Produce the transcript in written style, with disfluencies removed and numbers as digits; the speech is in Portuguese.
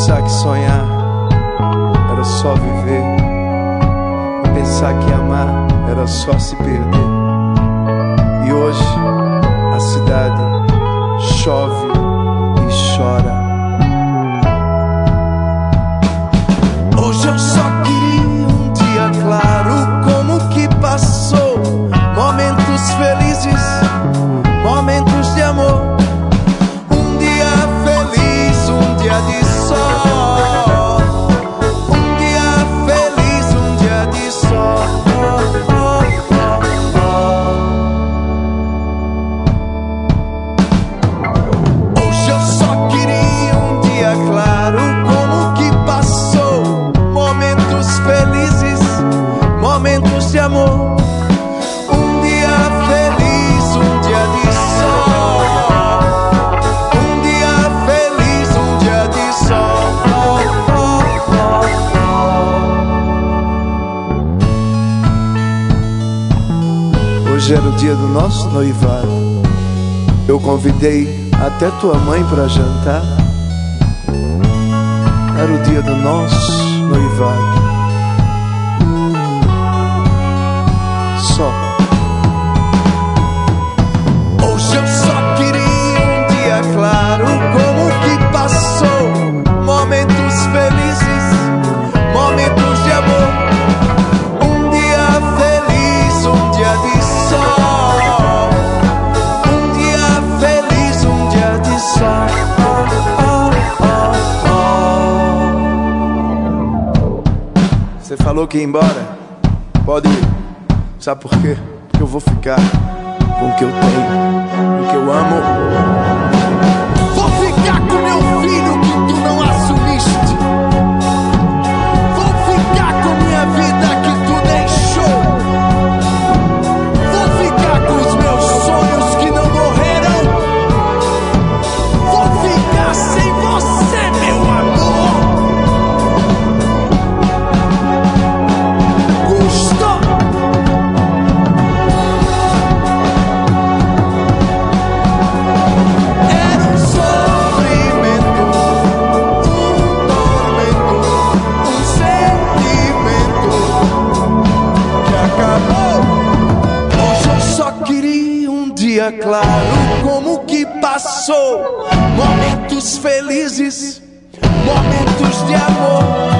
Pensar que sonhar era só viver, pensar que amar era só se perder. E hoje a cidade chove e chora. Hoje eu só queria um dia claro, como que passou. Momentos felizes, momentos de amor. Um dia feliz, um dia de sol. Um dia feliz, um dia de sol. Hoje eu só queria um dia claro, como que passou. Momentos felizes, momentos de amor. Um dia feliz, um dia de sol. Um dia feliz, um dia de sol. Hoje era o dia do nosso noivado. Eu convidei até tua mãe pra jantar. Era o dia do nosso noivado. Só. Hoje eu só queria um dia claro, como que passou. Momentos felizes, momentos de amor. Um dia feliz, um dia de sol. Um dia feliz, um dia de sol. Você falou que ia embora? Pode ir. Sabe por quê? Porque eu vou ficar com o que eu tenho, o que eu amo. Vou ficar com meu filho que tu não assumiste. Vou ficar com minha vida que tu deixou. Vou ficar com os meus sonhos que não morreram. Vou ficar sem você, meu amor. Gostou? Era um sofrimento, um tormento, um sentimento que acabou. Hoje eu só queria um dia claro, como que passou. Momentos felizes, momentos de amor.